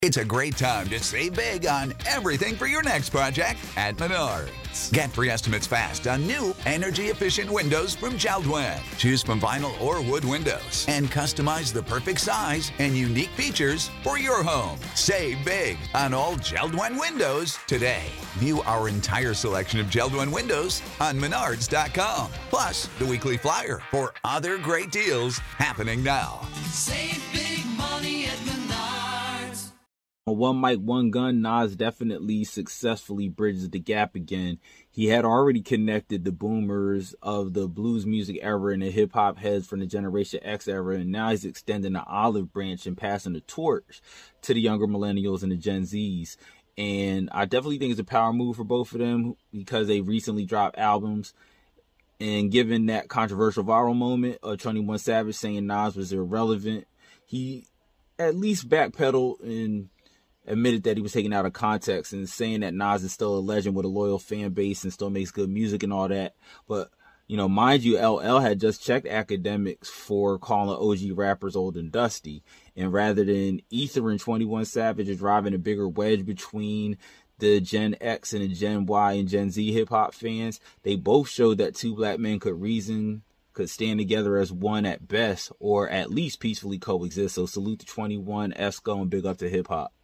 It's a great time to save big on everything for your next project at Menards. Get free estimates fast on new energy-efficient windows from JELD-WEN. Choose from vinyl or wood windows and customize the perfect size and unique features for your home. Save big on all JELD-WEN windows today. View our entire selection of JELD-WEN windows on Menards.com. Plus, the weekly flyer for other great deals happening now. Save big money at Menards. On One Mic, One Gun, Nas definitely successfully bridges the gap again. He had already connected the boomers of the blues music era and the hip-hop heads from the Generation X era, and now he's extending the olive branch and passing the torch to the younger millennials and the Gen Zs. And I definitely think it's a power move for both of them because they recently dropped albums. And given that controversial viral moment of 21 Savage saying Nas was irrelevant, he at least backpedaled and admitted that he was taken out of context and saying that Nas is still a legend with a loyal fan base and still makes good music and all that. But, you know, mind you, LL had just checked academics for calling OG rappers old and dusty. And rather than Ether and 21 Savage are driving a bigger wedge between the Gen X and the Gen Y and Gen Z hip-hop fans, they both showed that two black men could stand together as one at best, or at least peacefully coexist. So salute to 21, Esco, and big up to hip-hop.